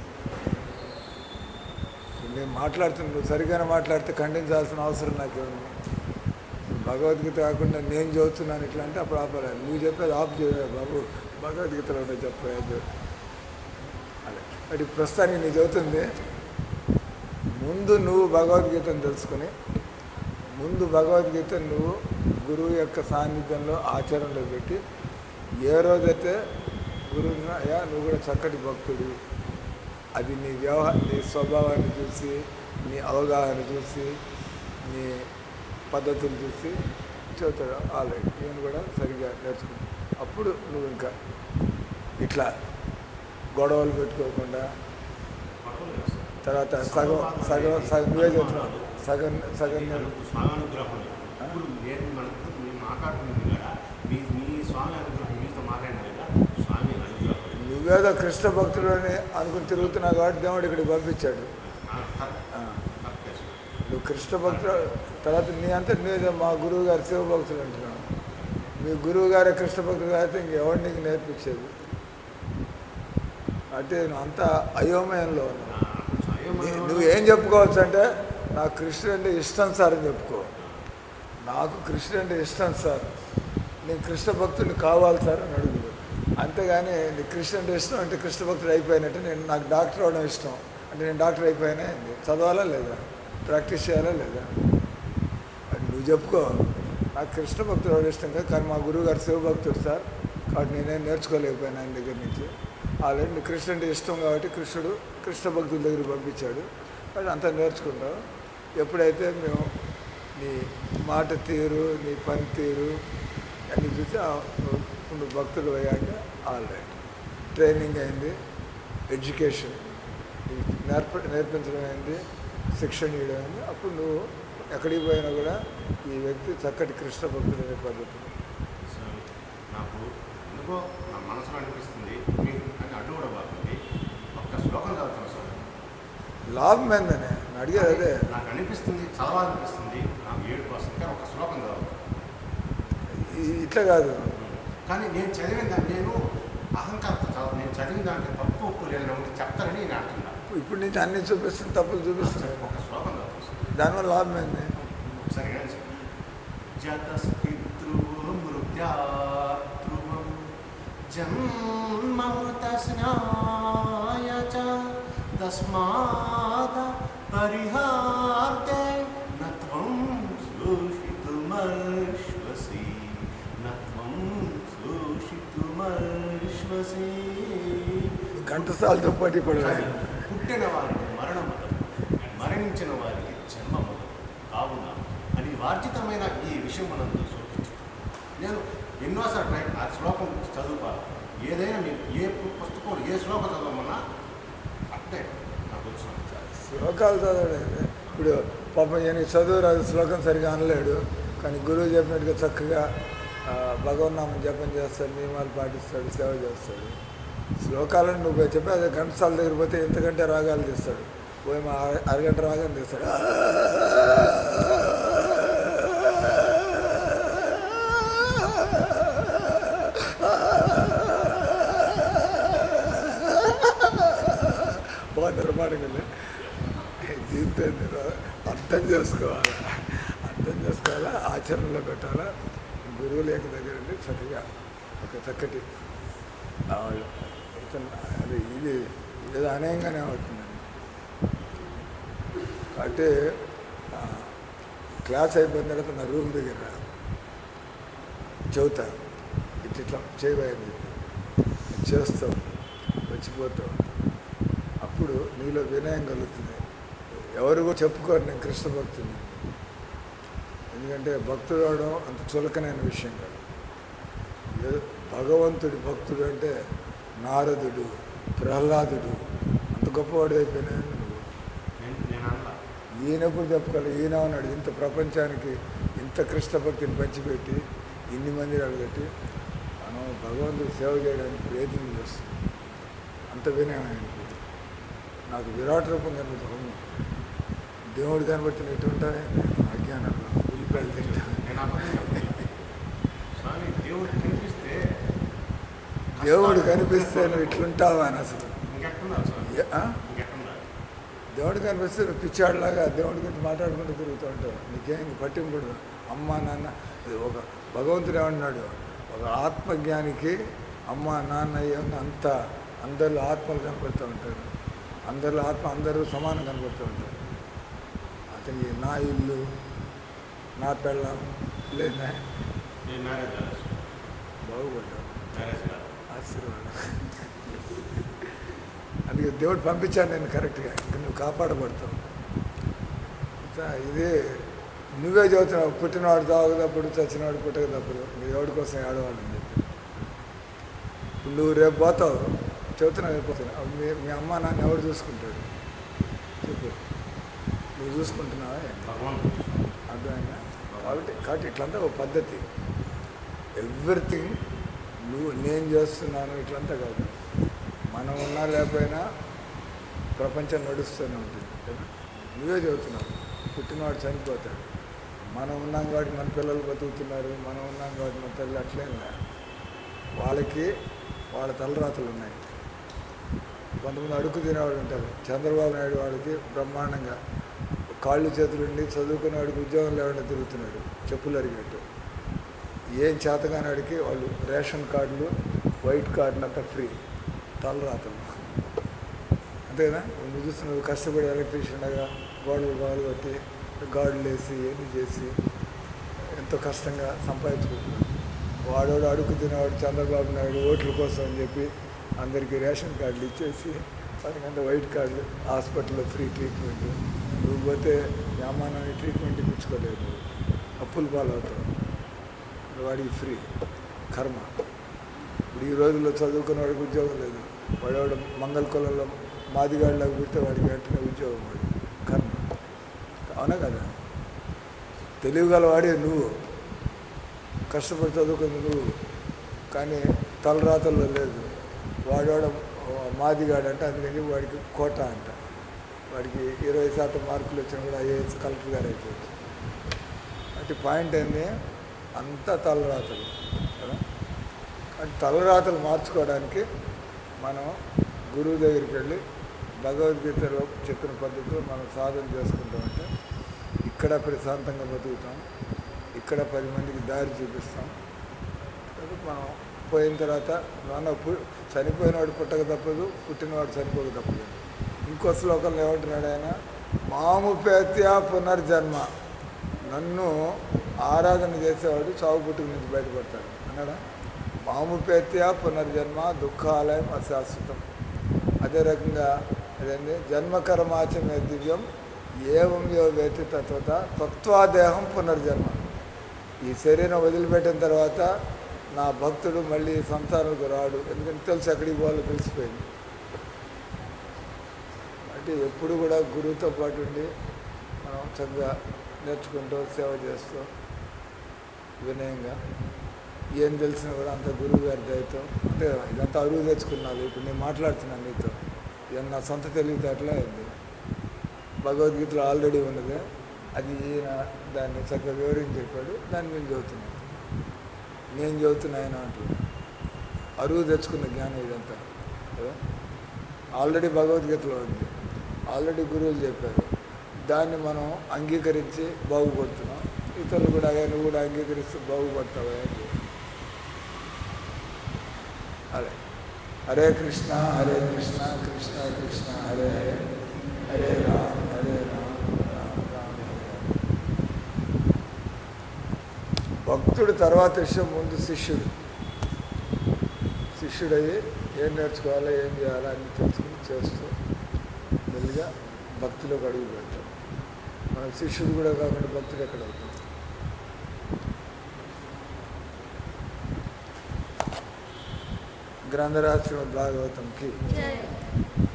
నేను మాట్లాడుతున్నా, నువ్వు సరిగ్గానే మాట్లాడితే ఖండించాల్సిన అవసరం నాకేముంది? భగవద్గీత కాకుండా నేను చదువుతున్నాను ఇట్లా అంటే అప్పుడు ఆపలేదు. నువ్వు చెప్పేది ఆపు చేయవే బాబు, భగవద్గీతలో ఉంటే చెప్పలేదు. అదే అది ప్రస్తుతానికి నీ చదువుతుంది. ముందు నువ్వు భగవద్గీతను తెలుసుకుని, ముందు భగవద్గీత నువ్వు గురువు యొక్క సాన్నిధ్యంలో ఆచరణలో పెట్టి, ఏ రోజైతే గురువు అయ్యా నువ్వు కూడా చక్కటి భక్తుడు, అది నీ వ్యవహార నీ స్వభావాన్ని చూసి, నీ అవగాహన చూసి, నీ పద్ధతులు చూసి చెబుతాడు. ఆల్రెడీ నేను కూడా సరిగ్గా నేర్చుకున్నాను. అప్పుడు నువ్వు ఇంకా ఇట్లా గొడవలు పెట్టుకోకుండా, పడవలేదు సార్. తర్వాత సగం సగం సగం నువ్వే చెప్తున్నావు, సగం సగం అది నేను అనుకు- స్వామి అనుగ్రహం. ఇప్పుడు నేను మనకు మేము మాట్లాడుతుంది కదా, మీ మీ స్వామి అనుగ్రహం, మీతో మాట్లాడిన కదా స్వామి అనుగ్రహం. నువ్వేదో కృష్ణ భక్తుడు అని అనుకుని తిరుగుతున్నావు కాబట్టి దేవుడు ఇక్కడికి పంపించాడు. ఆ, కరెక్ట్. ఆ, కరెక్టే సార్. నువ్వు కృష్ణ భక్తుడు, తర్వాత నీ అంతా నీదే మా గురువు గారు శివ భక్తుడు అంటున్నావు. మీ గురువు గారే కృష్ణ భక్తుడు అయితే ఇంకెవరు నీకు నేర్పించేది? అంటే నువ్వు అంతా అయోమయంలో ఉన్నావు. ఆ, స్వయం నీ- నువ్వు ఏం చెప్పుకోవచ్చు అంటే నాకు కృష్ణుడు అంటే ఇష్టం సార్ అని చెప్పుకో. నాకు కృష్ణుడు అంటే ఇష్టం సార్, నేను కృష్ణ భక్తుడిని కావాలి సార్ అని అడుగు. అంతేగాని నీ కృష్ణ అంటే ఇష్టం అంటే కృష్ణ భక్తుడు అయిపోయినట్టు, నేను నాకు డాక్టర్ అవడం ఇష్టం అంటే నేను డాక్టర్ అయిపోయినా ఏంది? చదవాలా లేదా? ప్రాక్టీస్ చేయాలా లేదా? అది నువ్వు చెప్పుకో. నాకు కృష్ణ భక్తుడు అవడం ఇష్టం కాదు, కానీ మా గురువు గారు శివ భక్తుడు సార్, కాబట్టి నేనేం నేర్చుకోలేకపోయినా ఆయన దగ్గర నుంచి. ఆల్రెడీ నీకు కృష్ణ అంటే ఇష్టం కాబట్టి కృష్ణుడు కృష్ణ భక్తుల దగ్గరికి పంపించాడు, కాబట్టి అంతా నేర్చుకుంటావు. ఎప్పుడైతే మేము నీ మాట తీరు, నీ పని తీరు అన్నీ చూసి ఆ, నువ్వు భక్తుడు అయ్యాక ఆల్ రైట్, ట్రైనింగ్ అయింది, ఎడ్యుకేషన్ నేర్ప నేర్పించడం అయింది, శిక్షణ ఇవ్వడం అయింది. అప్పుడు నువ్వు ఎక్కడికి పోయినా కూడా ఈ వ్యక్తి చక్కటి కృష్ణ భక్తుడు అనే పద్ధతి. స్వామి, నాకు ఎందుకో నా మనసులో అనిపిస్తుంది మీకు అని అడ్డు కూడా బాగుంది. ఒక్క శ్లోకం చదువుతాను స్వామి. లాభం ఏందని అడిగేది కానీ అదే. నాకు అనిపిస్తుంది, చదవాలనిపిస్తుంది, నాకు ఏడుపు వస్తుంది, కానీ ఒక శ్లోకం చదువుతాను. ఈ- ఇట్లా కాదు. కానీ నేను చదివిన దాన్ని నేను అహంకారంతో చదవ నేను చదివిన దాంట్లో తప్పు ఒప్పు లేదని ఒకటి చెప్తారని నేను అంటున్నా. ఇప్పుడు నుంచి అన్ని చూపిస్తుంది, తప్పులు చూపిస్తుంది. ఒక శ్లోకం చదువుతాను. దానివల్ల లాభం ఏంది? ఒకసారి కానీ సార్. జతస్థితృవో మృత్యాధ్రువం జన్మమృతస్నాయ చ తస్మాద పరిహార్తే నత్వం శోషితుమర్ష్వసి నత్వం శోషితుమర్ష్వసి. ఘంటసాలతో పోటీ పడలేదు. పుట్టిన వారికి మరణము, మరణించిన వారికి జన్మము కావున అని వార్జితమైన ఈ విషయం మనం సూచించు. నేను ఎన్నోసార్లు ట్రై ఆ శ్లోకం చదువుకోవాలి. ఏదైనా మీరు ఏ పుస్తకం ఏ శ్లోకం చదవమన్నా అంటే నాకు వచ్చిన శ్లోకాలు చదవలేదు. ఇప్పుడు పాపం ఈయన చదువు రాదు, శ్లోకం సరిగా అనలేడు, కానీ గురువు చెప్పినట్టుగా చక్కగా ఆ, భగవన్నామం జపం చేస్తాడు, నియమాలు పాటిస్తాడు, సేవ చేస్తాడు. శ్లోకాలను నువ్వు చెప్పి అదే ఘంటసాల దగ్గర పోతే ఎంతకంటే రాగాలు తీస్తాడు. పోయి మా అర- అరగంట రాగం తీస్తాడు. బాగా నిర్మాణంగా దీంతో నేను అర్థం చేసుకోవాలి, అర్థం చేసుకోవాలా, ఆచరణలో పెట్టాలా. గురువుల యొక్క దగ్గర ఉండి చక్కగా ఒక చక్కటి ఆ, ఇతను అది ఇది ఏదో అనేయంగానే అవుతుందండి. కాబట్టి ఆ, క్లాస్ అయిపోయిన తర్వాత నా రూమ్ దగ్గర చెబుతాను, ఇట్లా ఇట్లా చేయబోయేది చేస్తావు, వచ్చిపోతావు. అప్పుడు నీలో వినయం కలుగుతుంది. ఎవరు కూడా చెప్పుకోరు నేను కృష్ణ భక్తుని. ఎందుకంటే భక్తుడు అవడం అంత చులకనైన విషయం కాదు. ఏ- భగవంతుడి భక్తుడు అంటే నారదుడు, ప్రహ్లాదుడు అంత గొప్పవాడు అయిపోయినాయి నువ్వు. నేను నేను అన్నా ఈయనప్పుడు చెప్పుకోవాలి. ఈయన ఉన్నాడు ఇంత ప్రపంచానికి ఇంత కృష్ణ భక్తిని పంచిపెట్టి ఇన్ని మందిరాలు కట్టి మనం భగవంతుడి సేవ చేయడానికి ప్రయత్నం చేస్తున్నాం. అంత వినయం ఆయనకి. నాకు విరాట్ రూపం కనబడుతుంది. దేవుడు కనబడుతున్న ఎటు ఉంటాయి అజ్ఞానంలో ఉల్లిపాయలు తింటా. నేను అబద్ధం చెప్పలేదు. స్వామి దేవుడు కనిపిస్తే దేవుడు కనిపిస్తే నువ్వు ఇట్లుంటావా అని అసలు ఇంకెట్టున్నారు స్వామి, ఏ- ఆ? ఇంకెట్టున్నారు. దేవుడు కనిపిస్తే నువ్వు పిచ్చాడులాగా దేవుడి గురించి మాట్లాడుకుంటూ తిరుగుతూ ఉంటావు. నీకేం పట్టింపుడు. అమ్మ నాన్న ఇది ఒక భగవంతుడు ఏమన్నాడు, ఒక ఆత్మజ్ఞానికి అమ్మ నాన్న ఏమన్నా అంత అందరిలో ఆత్మలు కనపడుతూ ఉంటారు. అందరిలో ఆత్మ అందరూ సమానం కనపడుతూ ఉంటారు. అతనికి నా ఇల్లు, నా పెళ్ళం లేదా నేను మ్యారేజ్ కాలేదు స్వామి. బాగుపడ్డావు, మ్యారేజ్ కాదు. ఆశీర్వాదం. అందుకే దేవుడు పంపించాడు నేను కరెక్ట్గా. ఇంకా నువ్వు కాపాడబడతావు. ఇంకా ఇది నువ్వే చదువుతున్నావు, పుట్టినవాడు తాగుదప్పుడు చచ్చినవాడు పుట్టక తప్పుడు. మీరు ఎవరి కోసం ఏడవాలని చెప్పి ఇప్పుడు నువ్వు రేపు పోతావు, చెబుతున్నావు అయిపోతున్నావు. అప్పుడు మీ మీ అమ్మ నాన్న ఎవరు చూసుకుంటాడు చెప్పు? నువ్వు చూసుకుంటున్నావా? భగవంతుడు అర్థమైందా? కాబట్టి కాబట్టి ఇట్లంతా ఒక పద్ధతి. ఎవ్రీథింగ్ నువ్వు నేను చేస్తున్నాను ఇట్లంతా కాదు. మనం ఉన్నా లేకపోయినా ప్రపంచం నడుస్తూనే ఉంటుంది కదా. నువ్వే చెబుతున్నావు పుట్టినవాడు చనిపోతాడు. మనం ఉన్నాం కాబట్టి మన పిల్లలు బతుకుతున్నారు, మనం ఉన్నాం కాబట్టి మన తల్లి అట్లేం లే. వాళ్ళకి వాళ్ళ తలరాతలు ఉన్నాయి. కొంతమంది అడుగు తినేవాళ్ళు ఉంటారు. చంద్రబాబు నాయుడు వాడికి బ్రహ్మాండంగా కాళ్ళు చేతులుండి చదువుకునే వాడికి ఉద్యోగం లేకుండా తిరుగుతున్నాడు చెప్పులు అరిగేట్టు. ఏం చేతగానాడికి వాళ్ళు రేషన్ కార్డులు, వైట్ కార్డులు అంతా ఫ్రీ, తలరాతలు అంతే కదా. నువ్వు చూసి నువ్వు కష్టపడి ఎలక్ట్రీషియన్గా గోడలు గోడలు కొట్టి గాడులు వేసి ఎన్ని చేసి ఎంతో కష్టంగా సంపాదించుకుంటున్నాడు. వాడోడు అడుగు తినేవాడు చంద్రబాబు నాయుడు ఓట్ల కోసం అని చెప్పి అందరికీ రేషన్ కార్డులు ఇచ్చేసి పదిగంట వైట్ కార్డులు, హాస్పిటల్లో ఫ్రీ ట్రీట్మెంట్. నువ్వు పోతే మీ అమ్మ నాన్న ట్రీట్మెంట్ ఇప్పించుకోలేవు, నువ్వు అప్పులు పాలవుతావు. వాడికి ఫ్రీ కర్మ. ఇప్పుడు ఈ రోజుల్లో చదువుకున్న వాడికి ఉద్యోగం లేదు. వాడేవాడు మంగళ కులంలో మాదిగాడిలాగా పుడితే వాడికి వెంటనే ఉద్యోగం, వాడు కర్మ. అవునా కదా? తెలివిగల వాడే నువ్వు, కష్టపడి చదువుకుంది నువ్వు, కానీ తలరాతల్లో లేదు. వాడవాడ మాదిగాడు అంట, అందుకని వాడికి కోట అంట. వాడికి ఇరవై శాతం మార్కులు వచ్చినా కూడా ఐఏఎస్ కలెక్టర్ గారు అయిపోవచ్చు. అంటే పాయింట్ ఏంది, అంతా తలరాతలు కదా. అంటే తలరాతలు మార్చుకోవడానికి మనం గురువు దగ్గరికి వెళ్ళి భగవద్గీతలో చెప్పిన పద్ధతిలో మనం సాధన చేసుకుంటామంటే ఇక్కడ ప్రశాంతంగా బతుకుతాం, ఇక్కడ పది మందికి దారి చూపిస్తాం. కాబట్టి మనం పోయిన తర్వాత మన చనిపోయినవాడు పుట్టక తప్పదు, పుట్టినవాడు చనిపోక తప్పదు. ఇంకో శ్లోకంలో ఏమంటున్నాడు ఆయన, మాముపేత్య పునర్జన్మ, నన్ను ఆరాధన చేసేవాడు చావు పుట్టుక నుంచి బయటపడతాడు అన్నాడా. మాముపేత్య పునర్జన్మ దుఃఖాలయం అశాశ్వతం. అదే రకంగా అదేంటి, జన్మకర్మాచమే దివ్యం ఏవం యో వేతి తత్వత తత్వాదేహం పునర్జన్మ. ఈ శరీరం వదిలిపెట్టిన తర్వాత నా భక్తుడు మళ్ళీ సంసారానికి రాడు, ఎందుకంటే తెలుసు ఎక్కడికి పోవాలో తెలిసిపోయింది. అంటే ఎప్పుడు కూడా గురువుతో పాటు ఉండి మనం చక్కగా నేర్చుకుంటూ సేవ చేస్తూ వినయంగా ఏం తెలిసినా కూడా అంత గురువు గారి దయతో, అంటే ఇదంతా అరువు తెచ్చుకున్నాను. ఇప్పుడు నేను మాట్లాడుతున్నాను నీతో, ఇది నా సొంత తెలివితేటలే అయింది. భగవద్గీతలో ఆల్రెడీ ఉన్నది, అది ఈయన దాన్ని చక్కగా వివరించి చెప్పాడు, దాన్ని నేను చదువుతున్నాను. నేను చదువుతున్నాయన అంటున్నాను, అరువు తెచ్చుకున్న జ్ఞానం ఇదంతా కదా. ఆల్రెడీ భగవద్గీతలో ఉంది, ఆల్రెడీ గురువులు చెప్పారు, దాన్ని మనం అంగీకరించి బాగుపడుతున్నాం. ఇతరులు కూడా అయ్యా నువ్వు కూడా అంగీకరిస్తూ బాగుపడతావా అని చెప్పి. అదే హరే కృష్ణ హరే కృష్ణ కృష్ణ కృష్ణ హరే హరే, హరే రామ్ హరే రామ్ రామ్ రామ్ హరే హరే. భక్తుడు తర్వాత విషయం, ముందు శిష్యుడు. శిష్యుడయ్యి ఏం నేర్చుకోవాలో ఏం చేయాలో అన్ని తెలుసుకుని చేస్తూ మెల్లిగా భక్తిలోకి అడుగు పెడతాడు. మన శిష్యుడు కూడా కాకుండా భక్తుడు ఎక్కడ అవుతాం. గ్రంథరాజ్ శ్రీమద్ భాగవతంకి